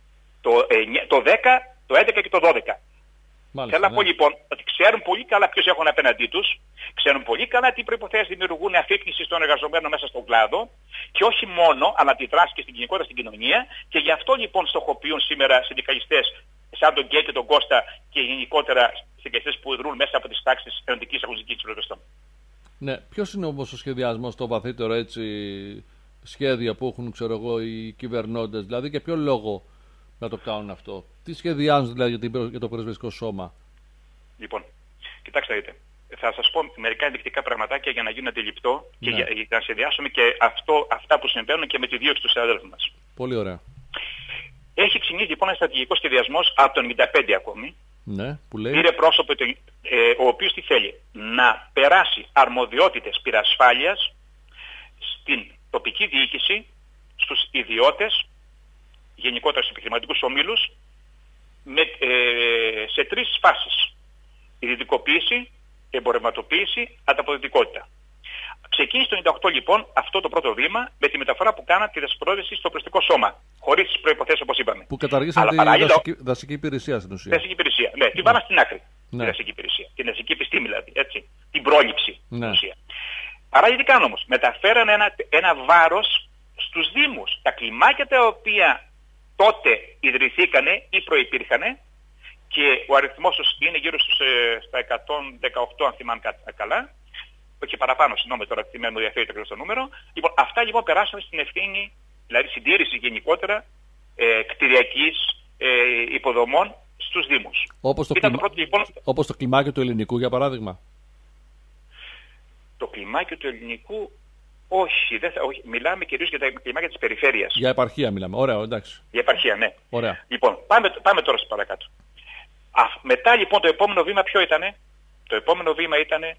Το 10, το 11 και το 12. Θέλω να πω λοιπόν ότι ξέρουν πολύ καλά ποιος έχουν απέναντί τους, ξέρουν πολύ καλά τι προϋποθέσεις δημιουργούν αφύπνιση στον εργαζομένο μέσα στον κλάδο και όχι μόνο, αλλά αντιδράσει και στην κοινικότητα στην κοινωνία και γι' αυτό λοιπόν στοχοποιούν σήμερα συνδικαλιστές σαν τον Γκέ και τον Κώστα και γενικότερα συνδικαλιστές που δρούν μέσα από τις τάξεις της ενωτικής αγωνιστικής προδευτών. Ναι, ποιος είναι όμως ο σχεδιασμός, το βαθύτερο έτσι σχέδια που έχουν ξέρω εγώ οι κυβερνώντες, δηλαδή για ποιο λόγο να το κάνουν αυτό? Τι σχεδιάζουν δηλαδή για το πρεσβευτικό σώμα? Λοιπόν, κοιτάξτε δείτε. Θα σας πω μερικά ενδεικτικά πραγματάκια για να γίνει αντιληπτό και για να σχεδιάσουμε και αυτά που συμβαίνουν και με τη δίωξη του συναδέλφου μας. Πολύ ωραία. Έχει ξεκινήσει λοιπόν ένα στρατηγικό σχεδιασμός από το 1995 ακόμη. Ναι, που λέει. Πήρε πρόσωπο ο οποίος τι θέλει? Να περάσει αρμοδιότητες πυρασφάλειας στην τοπική διοίκηση, στους ιδιώτες, γενικότερα στους επιχειρηματικούς ομίλους, σε 3 φάσεις. Ιδιωτικοποίηση, εμπορευματοποίηση, ανταποδοτικότητα. Ξεκίνησε το 1998 λοιπόν αυτό το πρώτο βήμα με τη μεταφορά που κάναν τη δασπρόθεση στο προστικό σώμα. Χωρίς τις προϋποθέσεις όπως είπαμε. Που καταργήσαν τη δασική υπηρεσία στην ουσία. Δασική υπηρεσία. Ναι, την πάμε στην άκρη. Τη δασική υπηρεσία. Την δασική επιστήμη δηλαδή. Έτσι. Την πρόληψη στην ουσία. Παράλληλα τι κάνουν όμως? Μεταφέραν ένα βάρος στους Δήμους. Τα κλιμάκια τα οποία τότε ιδρυθήκανε ή προϋπήρχανε και ο αριθμός τους είναι γύρω στα 118 αν θυμάμαι καλά, και παραπάνω, συγγνώμη τώρα, τι με μου διαφέρει το ακριβώς το νούμερο. Λοιπόν, αυτά λοιπόν περάσαν στην ευθύνη, δηλαδή συντήρηση γενικότερα κτηριακής υποδομών στους Δήμους. Όπως το κλιμάκιο του ελληνικού για παράδειγμα. Το κλιμάκιο του ελληνικού Όχι, όχι, μιλάμε κυρίως για τα κλιμάκια της περιφέρειας. Για επαρχία μιλάμε. Ωραία, εντάξει. Για επαρχία, ναι. Ωραία. Λοιπόν, πάμε τώρα στο παρακάτω. Μετά λοιπόν το επόμενο βήμα ποιο ήτανε? Το επόμενο βήμα ήτανε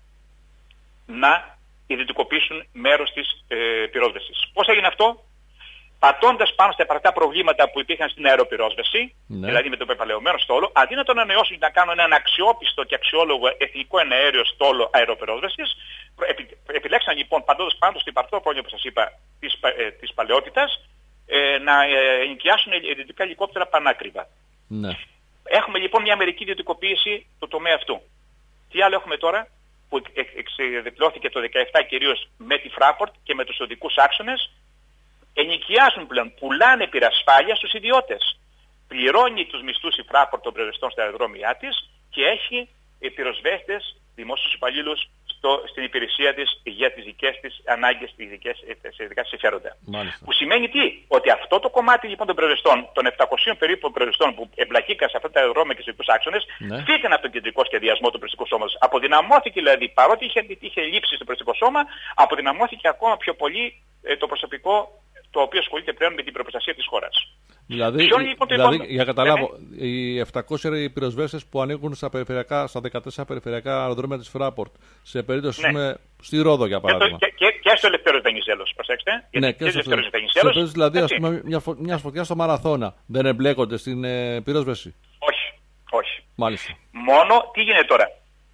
να ιδιωτικοποιήσουν μέρος της πυρόσβεσης. Πώς έγινε αυτό? Πατώντας πάνω στα επαρκτά προβλήματα που υπήρχαν στην αεροπυρόσβεση, δηλαδή με τον πεπαλαιωμένο στόλο, αντί να τον ανανεώσουν να κάνουν έναν αξιόπιστο και αξιόλογο εθνικό εναέριο στόλο αεροπυρόσβεσης, επιλέξαν λοιπόν πατώντας πάνω στο υπαρκτό πρόβλημα που σας είπα της παλαιότητας, να ενοικιάσουν ιδιωτικά ελικόπτερα πανάκριβα. Ναι. Έχουμε λοιπόν μια μερική ιδιωτικοποίηση του τομέα αυτού. Τι άλλο έχουμε τώρα, που εξεδεπλώθηκε το 2017 κυρίως με τη Fraport και με τους οδικούς άξονες? Ενοικιάζουν πλέον, πουλάνε πυρασφάλεια στους ιδιώτες. Πληρώνει τους μισθούς η Fraport των πυροσβεστών στα αεροδρόμια της και έχει πυροσβέστες, δημόσιους υπαλλήλους στην υπηρεσία της για τις δικές της ανάγκες, σε ειδικά συμφέροντα. Που σημαίνει τι? Ότι αυτό το κομμάτι λοιπόν των πυροσβεστών, των 700 περίπου πυροσβεστών που εμπλακήκαν σε αυτά τα αεροδρόμια και στους ειδικούς άξονες, φύγαν από τον κεντρικό σχεδιασμό του πυροσβεστικού σώματος. Αποδυναμώθηκε δηλαδή, παρότι είχε λείψει στο πυροσβεστικό σώμα, αποδυναμώθηκε ακόμα πιο πολύ το προσωπικό το οποίο ασχολείται πλέον με την προστασία της χώρας. Δηλαδή, για να καταλάβω, οι 700 πυροσβέστες που ανήκουν στα 14 περιφερειακά αεροδρόμια της Fraport, σε περίπτωση στη Ρόδο για παράδειγμα. Και στο Ελευθέριος Βενιζέλος, προσέξτε. Ναι, και στο Ελευθέριος Βενιζέλος. Δηλαδή, ας πούμε, μια φωτιά στο Μαραθώνα δεν εμπλέκονται στην πυρόσβεση? Όχι. Μάλιστα. Μόνο τι γίνεται τώρα?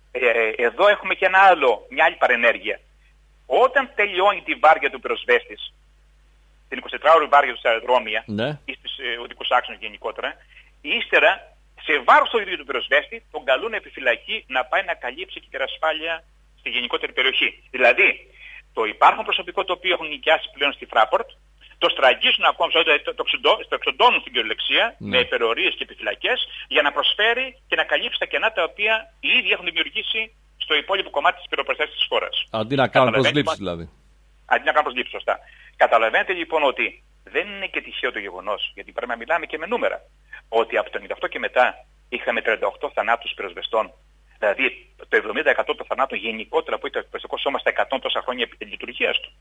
Εδώ έχουμε και μια άλλη παρενέργεια. Όταν τελειώνει τη βάρδια του πυροσβέστης, την 24ωρη βάρδια του αεροδρόμια ή στους οδικούς άξονες γενικότερα, ύστερα σε βάρος του ίδιου του πυροσβέστη τον καλούν επιφυλακή να πάει να καλύψει και την ασφάλεια στη γενικότερη περιοχή. Δηλαδή, το υπάρχον προσωπικό το οποίο έχουν νοικιάσει πλέον στη Fraport, το στραγγίζουν ακόμα, το εξοντώνουν στην κυριολεξία με υπερορίες και επιφυλακές για να προσφέρει και να καλύψει τα κενά τα οποία οι ίδιοι έχουν δημιουργήσει στο υπόλοιπο κομμάτι της πυροπροστασίας της χώρας. Αντί να κάνουν προσλήψεις δηλαδή. Αντί να κάνουν προσλήψεις, σωστά. Καταλαβαίνετε λοιπόν ότι δεν είναι και τυχαίο το γεγονός, γιατί πρέπει να μιλάμε και με νούμερα, ότι από το 98 και μετά είχαμε 38 θανάτους πυροσβεστών. Δηλαδή το 70% των θανάτων γενικότερα που ήταν το πυροσβεστικό σώμα στα 100 τόσα χρόνια λειτουργίας του.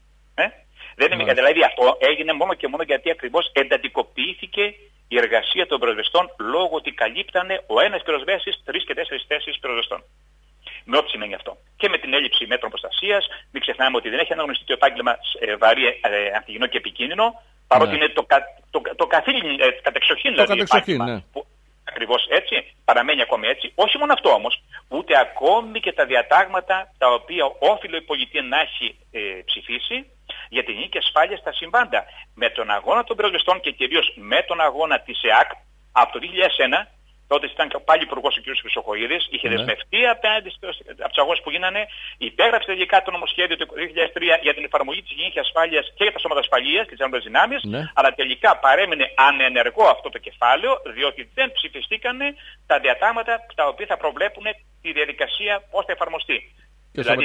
Δηλαδή αυτό έγινε μόνο και μόνο γιατί ακριβώς εντατικοποιήθηκε η εργασία των πυροσβεστών λόγω ότι καλύπτανε ο ένας πυροσβέστης 3 και 4 θέσεις πυροσβεστών. Με ό,τι σημαίνει αυτό. Και με την έλλειψη μέτρων προστασίας, μην ξεχνάμε ότι δεν έχει αναγνωριστεί το επάγγελμα βαρύ, ανθυγιεινό και επικίνδυνο, παρότι είναι το καθήλυν, κατεξοχήν δηλαδή επάγγελμα. Ακριβώς έτσι, παραμένει ακόμη έτσι. Όχι μόνο αυτό όμως, ούτε ακόμη και τα διατάγματα τα οποία όφιλε η πολιτεία να έχει ψηφίσει για την υγιεινή ασφάλεια στα συμβάντα. Με τον αγώνα των πυροσβεστών και κυρίως με τον αγώνα της ΕΑΚ από το 2001, τότε ήταν πάλι υπουργός ο κ. Χρυσοχοΐδης, είχε δεσμευτεί απέναντι από τους αγώνες που γίνανε, υπέγραψε τελικά το νομοσχέδιο του 2003 για την εφαρμογή της υγιεινής ασφάλειας και για τα σώματα ασφαλείας και τις άλλες δυνάμεις, αλλά τελικά παρέμεινε ανενεργό αυτό το κεφάλαιο, διότι δεν ψηφιστήκαν τα διατάγματα τα οποία θα προβλέπουν τη διαδικασία πώς θα εφαρμοστεί. Δηλαδή,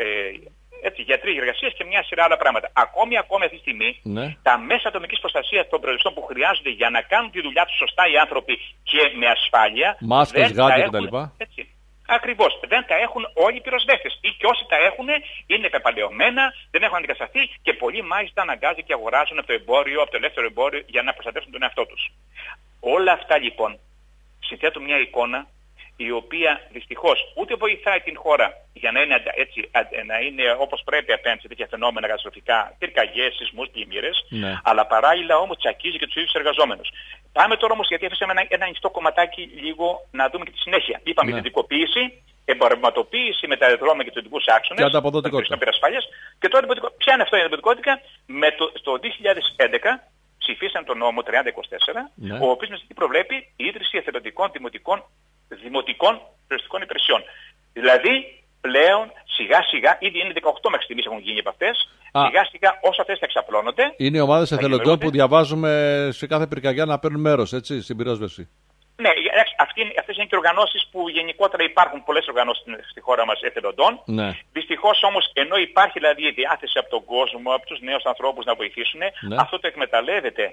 γιατροί εργασίες και μια σειρά άλλα πράγματα. Ακόμη αυτή τη στιγμή, τα μέσα ατομικής προστασίας των πυροσβεστών που χρειάζονται για να κάνουν τη δουλειά τους σωστά οι άνθρωποι και με ασφάλεια. Μάσκες, γάντια κτλ. Ακριβώς. Δεν τα έχουν όλοι οι πυροσβέστες. Ή και όσοι τα έχουν είναι πεπαλαιωμένα, δεν έχουν αντικατασταθεί και πολλοί μάλιστα αναγκάζονται και αγοράζουν από το εμπόριο, από το ελεύθερο εμπόριο για να προστατεύσουν τον εαυτό τους. Όλα αυτά λοιπόν συνθέτουν μια εικόνα η οποία δυστυχώς ούτε βοηθάει την χώρα για να είναι, να είναι όπως πρέπει απέναντι σε τέτοια φαινόμενα καταστροφικά, πυρκαγιές, σεισμούς, πλημμύρες, αλλά παράλληλα όμως τσακίζει και τους ίδιους εργαζόμενους. Πάμε τώρα όμως, γιατί αφήσαμε ένα ανοιχτό κομματάκι λίγο να δούμε και τη συνέχεια. Είπαμε ιδιωτικοποίηση, εμπορευματοποίηση με τα αεροδρόμια και τους ειδικούς άξονες, και ανταποδοτικότητα. Και τώρα ποια είναι αυτό η ανταποδοτικότητα? Στο 2011 ψηφίσαν τον νόμο 3024, ο οποίος προβλέπει η ίδρυση εθελοντικών δημοτικών περιοριστικών υπηρεσιών. Δηλαδή, πλέον σιγά σιγά, ήδη είναι 18 μέχρι στιγμής έχουν γίνει από αυτές, σιγά σιγά όσο αυτές θα εξαπλώνονται. Είναι ομάδες εθελοντών που διαβάζουμε σε κάθε πυρκαγιά να παίρνουν μέρος, έτσι, στην πυρόσβεση. Ναι, αυτές είναι και οργανώσεις που γενικότερα υπάρχουν πολλές οργανώσεις στη χώρα μας εθελοντών. Ναι. Δυστυχώς όμως, ενώ υπάρχει δηλαδή η διάθεση από τον κόσμο, από τους νέους ανθρώπους να βοηθήσουν, ναι. αυτό το εκμεταλλεύεται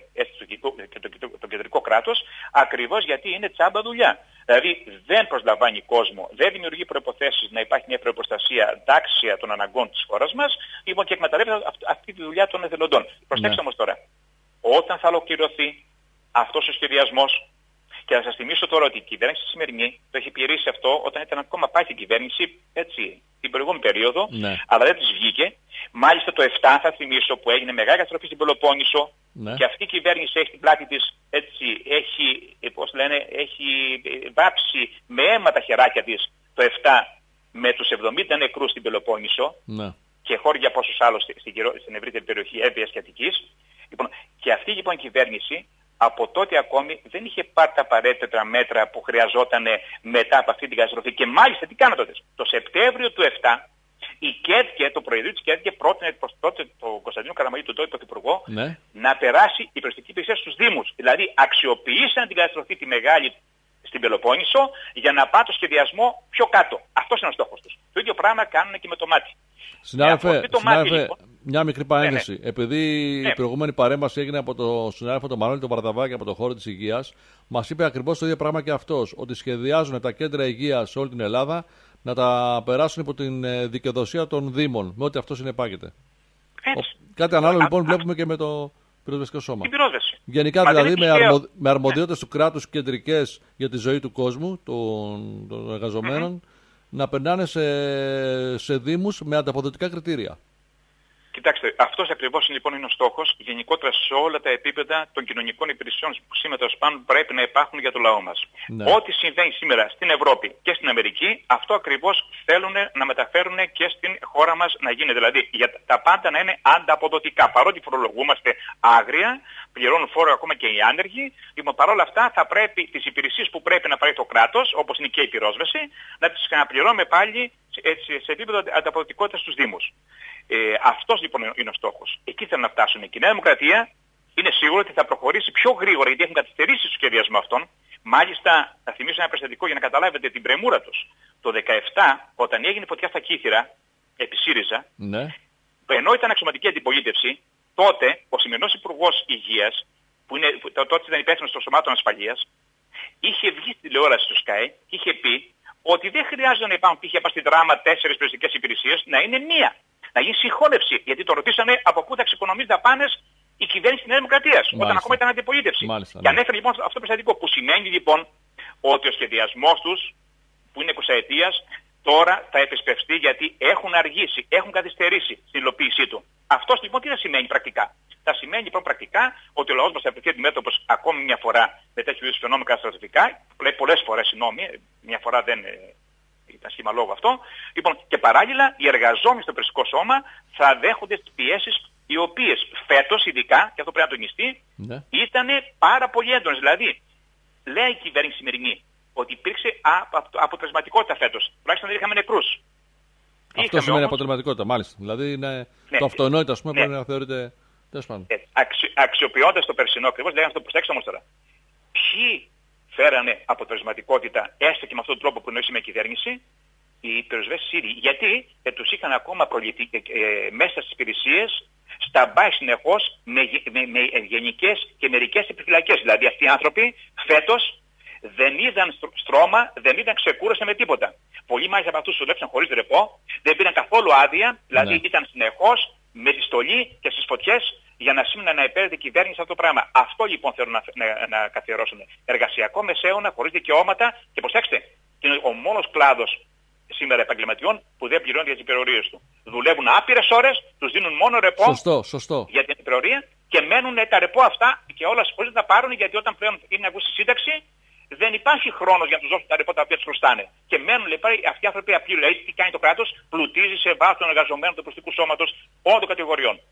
το κεντρικό κράτος, ακριβώς γιατί είναι τσάμπα δουλειά. Δηλαδή δεν προσλαμβάνει κόσμο, δεν δημιουργεί προϋποθέσεις να υπάρχει μια προϋποστασία τάξια των αναγκών της χώρας μας, λοιπόν, και εκμεταλλεύεται αυτή τη δουλειά των εθελοντών. Προσέξτε όμως τώρα, όταν θα ολοκληρωθεί αυτός ο σχεδιασμός, και θα σας θυμίσω τώρα ότι η κυβέρνηση σημερινή το έχει πιερίσει αυτό όταν ήταν ακόμα πάει στην κυβέρνηση, έτσι, την προηγούμενη περίοδο, ναι. αλλά δεν της βγήκε. Μάλιστα το 7 θα θυμίσω που έγινε μεγάλη καταστροφή στην Πελοπόννησο, ναι. Και αυτή η κυβέρνηση έχει στην πλάτη της, έτσι, έχει βάψει με αίμα τα χεράκια της το 7 με τους 70 νεκρούς στην Πελοπόννησο, ναι. Και χώρια πόσους άλλους στην ευρύτερη περιοχή Εύβοιας και Αττικής. Λοιπόν, και αυτή λοιπόν η κυβέρνηση από τότε ακόμη δεν είχε πάρει τα απαραίτητα μέτρα που χρειαζόταν μετά από αυτή την καταστροφή. Και μάλιστα τι κάνατε τότε? Το Σεπτέμβριο του 2007 η ΚΕΔΚΕ, το Προεδρείο της ΚΕΔΚΕ, πρότεινε προς τότε τον Κωνσταντίνο Καραμαγγέλη, τον τότε Πρωθυπουργό, ναι. Να περάσει η προστική υπηρεσία στους Δήμους. Δηλαδή αξιοποίησαν την καταστροφή τη μεγάλη στην Πελοπόννησο για να πάνε το σχεδιασμό πιο κάτω. Αυτός είναι ο στόχος τους. Το ίδιο πράγμα κάνουν και με το μάτι. Συνάδελφε, λοιπόν, μια μικρή παρένθεση. Ναι. Επειδή η προηγούμενη παρέμβαση έγινε από τον συνάδελφο τον Μανώλη τον Βαρδαβάκη από το χώρο της υγείας, μας είπε ακριβώς το ίδιο πράγμα και αυτός. Ότι σχεδιάζουν τα κέντρα υγείας σε όλη την Ελλάδα να τα περάσουν υπό την δικαιοδοσία των Δήμων, με ό,τι αυτό συνεπάγεται. Κάτι ανάλογο λοιπόν βλέπουμε και με το πυροσβεστικό σώμα. Την πυρόσβεση. Γενικά δηλαδή με αρμοδιότητες του κράτους κεντρικές για τη ζωή του κόσμου, των εργαζομένων, να περνάνε σε δήμους με ανταποδοτικά κριτήρια. Κοιτάξτε, αυτός ακριβώς λοιπόν είναι ο στόχος γενικότερα σε όλα τα επίπεδα των κοινωνικών υπηρεσιών που σήμερα πρέπει να υπάρχουν για το λαό μας. Ναι. Ό,τι συμβαίνει σήμερα στην Ευρώπη και στην Αμερική, αυτό ακριβώς θέλουν να μεταφέρουν και στην χώρα μας να γίνει. Δηλαδή, για τα πάντα να είναι ανταποδοτικά. Παρότι φορολογούμαστε άγρια, πληρώνουν φόρο ακόμα και οι άνεργοι, λοιπόν, παρόλα αυτά θα πρέπει τις υπηρεσίες που πρέπει να πάρει το κράτος, όπως είναι και η πυρόσβεση, να τις ξαναπληρώνουμε πάλι σε επίπεδο ανταποδοτικότητας στους Δήμους. Αυτός λοιπόν είναι ο στόχος. Εκεί θέλουν να φτάσουν. Και η Νέα Δημοκρατία είναι σίγουρο ότι θα προχωρήσει πιο γρήγορα, γιατί έχουν καθυστερήσει στο σχεδιασμό αυτών. Μάλιστα, θα θυμίσω ένα περιστατικό για να καταλάβετε την πρεμούρα τους. Το 2017, όταν έγινε φωτιά στα Κύθυρα, επί ΣΥΡΙΖΑ, ναι. Ενώ ήταν αξιωματική αντιπολίτευση, τότε ο σημερινός Υπουργός Υγείας, που τότε ήταν υπεύθυνος των Σωμάτων Ασφαλείας, είχε βγει στη τηλεόραση του Sky και είχε πει ότι δεν χρειάζεται να υπάρχουν π.χ. στη Δράμα 4 περιοριστικές υπηρεσίες, να είναι μία. Να γίνει συγχώνευση. Γιατί το ρωτήσανε από πού θα εξοικονομήσει δαπάνες η κυβέρνηση της Νέας Δημοκρατίας, όταν ακόμα ήταν αντιπολίτευση. Και ανέφερε λοιπόν αυτό το περιστατικό, που σημαίνει λοιπόν ότι ο σχεδιασμός τους, που είναι 20 ετίας, τώρα θα επισπευστεί γιατί έχουν αργήσει, έχουν καθυστερήσει στην υλοποίησή του. Αυτός λοιπόν τι θα σημαίνει πρακτικά? Θα σημαίνει λοιπόν πρακτικά ότι ο λαός μας θα βρεθεί αντιμέτωπος ακόμη μια φορά με τέτοιου είδους φαινόμενα καταστροφικά, πολλές φορές, συγγνώμη, μια φορά δεν ήταν σχήμα λόγου αυτό. Λοιπόν, και παράλληλα οι εργαζόμενοι στο υπηρεσικό σώμα θα δέχονται τις πιέσεις, οι οποίες φέτος ειδικά, και αυτό πρέπει να τονιστεί, ήταν πάρα πολύ έντονες. Δηλαδή, λέει η κυβέρνηση σημερινή ότι υπήρξε αποτελεσματικότητα φέτος. Τουλάχιστον δεν είχαμε νεκρούς. Αυτό σημαίνει αποτελεσματικότητα, μάλιστα. Δηλαδή το αυτονόητο, ας πούμε, πρέπει να θεωρείται. Αξιοποιώντας το περσινό ακριβώς, λέγανε αυτό, προσέξτε όμως τώρα. Ποιοι φέρανε αποτελεσματικότητα έστω και με αυτόν τον τρόπο που εννοήσαμε η κυβέρνηση? Οι πυροσβέστες ίδιοι. Γιατί τους είχαν ακόμα μέσα στις υπηρεσίες σταμπάει συνεχώς με γενικές και μερικές επιφυλακές. Δηλαδή αυτοί οι άνθρωποι φέτος δεν είδαν στρώμα, δεν είδαν ξεκούραση με τίποτα. Πολλοί μάλιστα από αυτούς δουλέψαν χωρίς ρεπό, δεν πήραν καθόλου άδεια, δηλαδή ήταν συνεχώς με τη στολή και στις φωτιές για να σήμερα να επέρεται η κυβέρνηση αυτό το πράγμα. Αυτό λοιπόν θέλουν να καθιερώσουν. Εργασιακό μεσαίωνα, χωρίς δικαιώματα, και προσέξτε, είναι ο μόνος κλάδος σήμερα επαγγελματιών που δεν πληρώνει για τις υπερορίες του. Δουλεύουν άπειρες ώρες, τους δίνουν μόνο ρεπό για την υπερορία και μένουν τα ρεπό αυτά και όλα χωρίς να τα πάρουν, γιατί όταν πλέον είναι να βγουν στη σύνταξη δεν υπάρχει χρόνος για να τους δώσουν τα ρεπό τα οποία τους χρωστάνε. Και μένουν λοιπόν αυτοί οι άνθρωποι απλοί. Δηλαδή τι κάνει το κράτος? Πλουτίζει σε βάρος των εργαζομένων του προστικού σώματος όλων των κατηγοριών.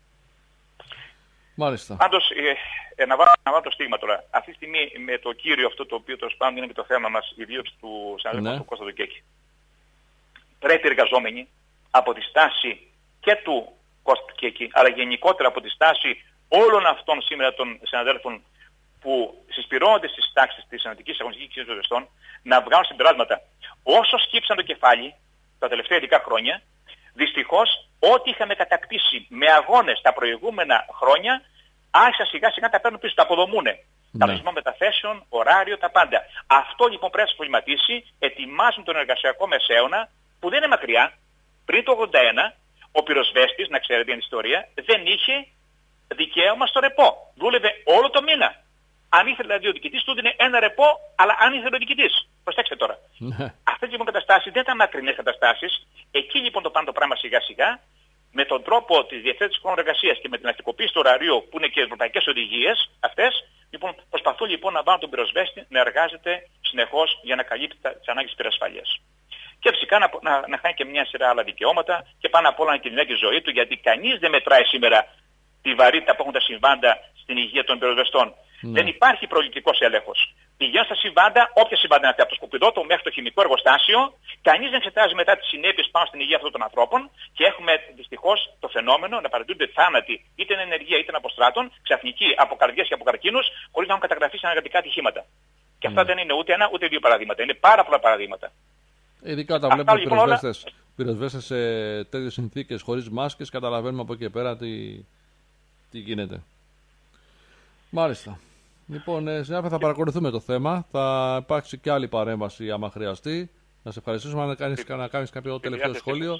Μάλιστα. Πάντως, να βάλω το στίγμα τώρα. Αυτή τη στιγμή με το κύριο αυτό το οποίο τέλος πάντων είναι και το θέμα μας, η δίωξη του συναδέλφου του Κώστα Κέκη. Πρέπει οι εργαζόμενοι από τη στάση και του Κώστα Κέκη, αλλά γενικότερα από τη στάση όλων αυτών σήμερα των συναδέλφων που συσπηρώνονται στις τάξεις της Ενωτικής Αγωνιστικής Κοινής Πυροσβεστών να βγάλουν συμπεράσματα. Όσο σκύψαν το κεφάλι τα τελευταία 10 χρόνια, δυστυχώς ό,τι είχαμε κατακτήσει με αγώνες τα προηγούμενα χρόνια, άρχισαν σιγά σιγά να τα παίρνουν πίσω, τα αποδομούν. Κανονισμό μεταθέσεων, ωράριο, τα πάντα. Αυτό λοιπόν πρέπει να σας προβληματίσει. Ετοιμάζουν τον εργασιακό μεσαίωνα που δεν είναι μακριά. Πριν το 81, ο πυροσβέστης, να ξέρετε την ιστορία, δεν είχε δικαίωμα στο ρεπό. Δούλευε όλο το μήνα. Αν ήθελε δηλαδή ο διοικητής του δίνει ένα ρεπό, αλλά αν ήθελε ο διοικητής. Προσέξτε τώρα. Αυτές λοιπόν καταστάσεις δεν ήταν μακρινές καταστάσεις. Εκεί λοιπόν το πάνε το πράγμα σιγά σιγά. Με τον τρόπο της διευθέτησης χρόνου εργασίας και με την αστικοποίηση του ωραρίου που είναι και ευρωπαϊκές οδηγίες αυτές, λοιπόν, προσπαθούν λοιπόν να βάλουν τον πυροσβέστη να εργάζεται συνεχώς για να καλύπτει τις ανάγκες της πυρασφαλείας. Και φυσικά να χάνει και μια σειρά άλλα δικαιώματα και πάνω απ' όλα να κινδυνεύει τη ζωή του, γιατί κανείς δεν μετράει σήμερα τη βαρύτητα που έχουν τα συμβάντα στην υγεία των πυροσβεστών. Δεν υπάρχει προληπτικός έλεγχος. Πηγαίνουν στα συμβάντα, όποια συμβάντα είναι αυτή, από το σκουπιδότο μέχρι το χημικό εργοστάσιο, κανείς δεν εξετάζει μετά τις συνέπειες πάνω στην υγεία αυτών των ανθρώπων και έχουμε δυστυχώς το φαινόμενο να παρατηρούνται θάνατοι, είτε είναι ενεργεία είτε είναι αποστράτων, ξαφνικοί από καρδιές και από καρκίνους, χωρίς να έχουν καταγραφεί σε αναγκαστικά ατυχήματα. Και αυτά δεν είναι ούτε ένα ούτε δύο παραδείγματα. Είναι πάρα πολλά παραδείγματα. Ειδικά όταν βλέπουμε λοιπόν πυροσβέστες σε τέτοιες συνθήκες χωρίς μάσκες, καταλαβαίνουμε από εκεί και πέρα τι γίνεται. Μάλιστα. Λοιπόν, συνάδελφε, θα παρακολουθούμε το θέμα. Θα υπάρξει και άλλη παρέμβαση άμα χρειαστεί. Να σε ευχαριστήσουμε να κάνεις κάποιο τελευταίο σχόλιο.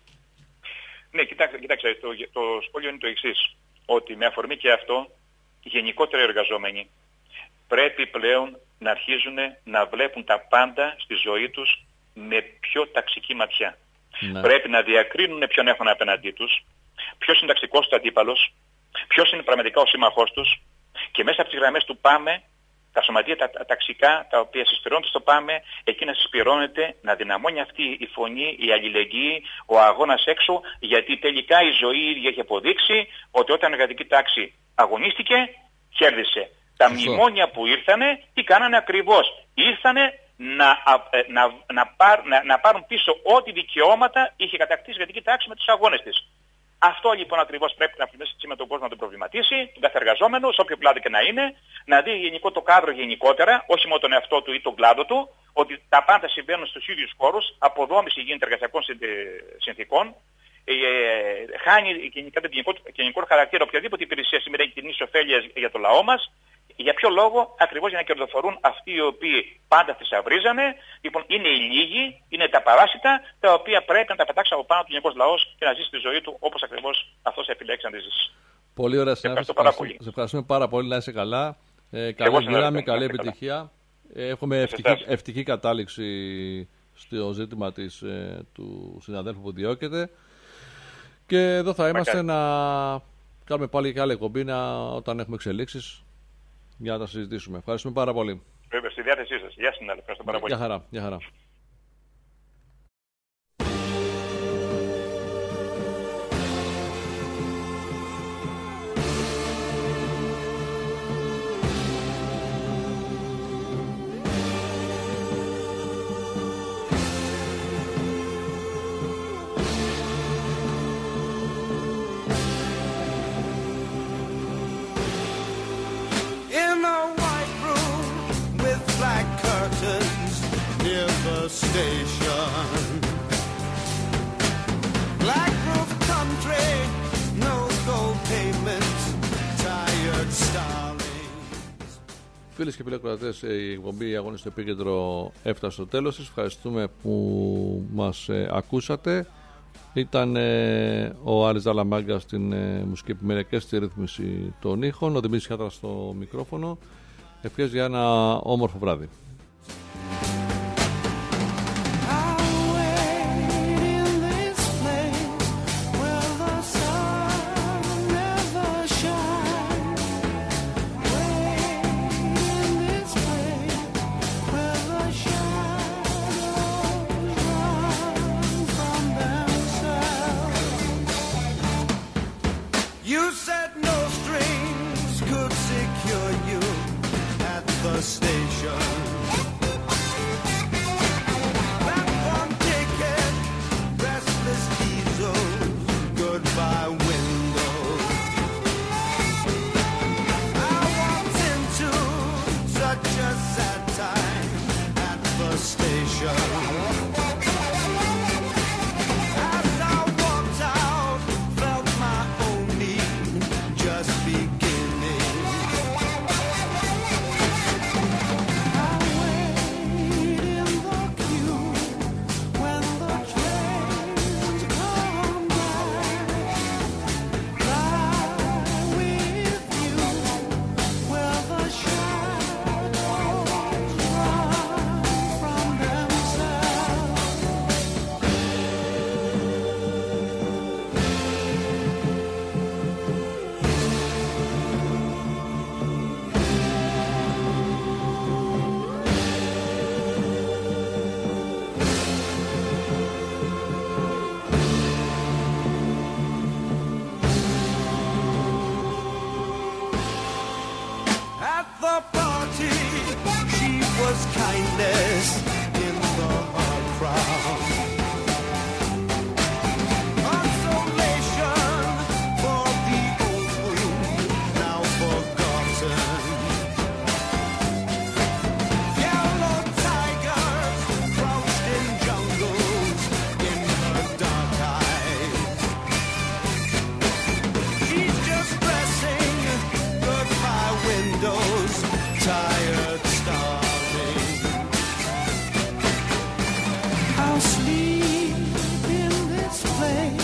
Ναι, κοιτάξτε, το σχόλιο είναι το εξής. Ότι με αφορμή και αυτό, οι γενικότερα εργαζόμενοι πρέπει πλέον να αρχίζουν να βλέπουν τα πάντα στη ζωή τους με πιο ταξική ματιά. Ναι. Πρέπει να διακρίνουν ποιον έχουν απέναντί τους, ποιος είναι ταξικός του αντίπαλος, ποιος είναι πραγματικά ο σύμμαχός τους και μέσα από τις γραμμές του ΠΑΜΕ, τα σωματεία τα ταξικά τα οποία συσπηρώνονται στο ΠΑΜΕ, εκεί να συσπηρώνεται, να δυναμώνει αυτή η φωνή, η αλληλεγγύη, ο αγώνας έξω, γιατί τελικά η ζωή ίδια έχει αποδείξει ότι όταν η εργατική τάξη αγωνίστηκε, κέρδισε. Τα μνημόνια που ήρθανε, τι κάνανε ακριβώς? Ήρθανε να πάρουν πίσω ό,τι δικαιώματα είχε κατακτήσει η εργατική τάξη με τους αγώνες της. Αυτό λοιπόν ακριβώς πρέπει να φροντίσει με τον κόσμο να τον προβληματίσει, τον κάθε εργαζόμενο, σε όποιο κλάδο και να είναι, να δει γενικό το κάδρο γενικότερα, όχι μόνο τον εαυτό του ή τον κλάδο του, ότι τα πάντα συμβαίνουν στους ίδιους χώρους, αποδόμηση γίνεται εργασιακών συνθήκων, χάνει γενικά τον γενικό χαρακτήρα οποιαδήποτε υπηρεσία σήμερα έχει κοινής ωφέλειας για το λαό μας. Για ποιο λόγο? Ακριβώς για να κερδοφορούν αυτοί οι οποίοι πάντα θησαυρίζανε. Λοιπόν, είναι οι λίγοι, είναι τα παράσιτα, τα οποία πρέπει να τα πετάξει από πάνω του γενικός λαός και να ζήσει τη ζωή του όπως ακριβώς αυτός επιλέξει να τη ζήσει. Πολύ ωραία, συνάδελφε. Σε ευχαριστούμε πάρα πολύ. Να είσαι καλά. Καλή δύναμη, καλή επιτυχία. Έχουμε ευτυχή κατάληξη στο ζήτημα του συναδέλφου που διώκεται. Και εδώ θα είμαστε να κάνουμε πάλι και άλλη εκπομπή όταν έχουμε εξελίξεις, για να τα συζητήσουμε. Ευχαριστούμε πάρα πολύ. Βέβαια, στη διάθεσή σας. Γεια σας, ευχαριστώ πάρα πολύ. Γεια χαρά. Γεια χαρά. Station. Black roof country, no gold pavement, tired starlings. Φίλες και φίλοι ακροατές, η εκπομπή Αγώνες στο Επίκεντρο έφτασε στο τέλος της. Ευχαριστούμε που μας ακούσατε. Ήταν ο Άρης Δαλαμάγκα στην μουσική επιμέλεια και στη ρύθμιση των ήχων, ο Δημήτρης Χάτρας στο μικρόφωνο. Ευχές για ένα όμορφο βράδυ. You said no strings could secure you at the station. That one ticket, restless diesels, goodbye windows. I walked into away.